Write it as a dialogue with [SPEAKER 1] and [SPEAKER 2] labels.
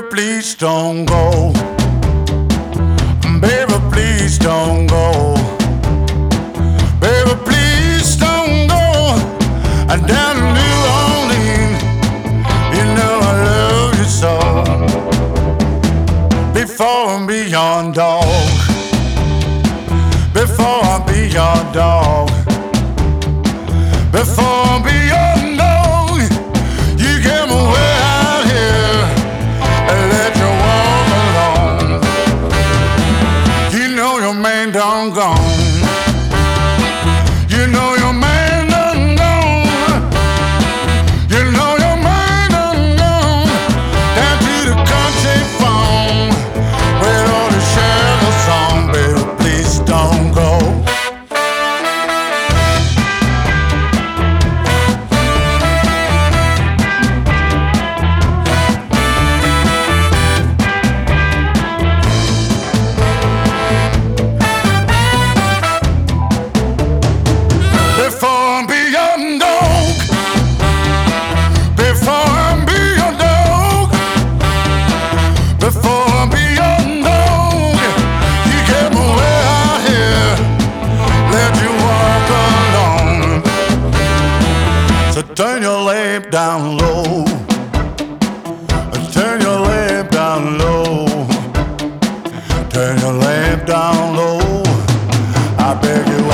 [SPEAKER 1] please don't go. Baby, please don't go. Baby, please don't go. Down in New Orleans, you know I love you so. Before and beyond, dog. Before I be your dog. Before I be your dog. You get me way out here and let you walk alone. You know your man done gone. You know your man done gone. You know your man done gone. Down to the country farm where all the shallow song. Baby, please don't go. Before I'm be your dog. Before I'm be your dog. Before I'm be your dog. You get me way out here. Let you walk alone. So turn your lamp down low. Turn your lamp down low. Turn your lamp down low. I beg you.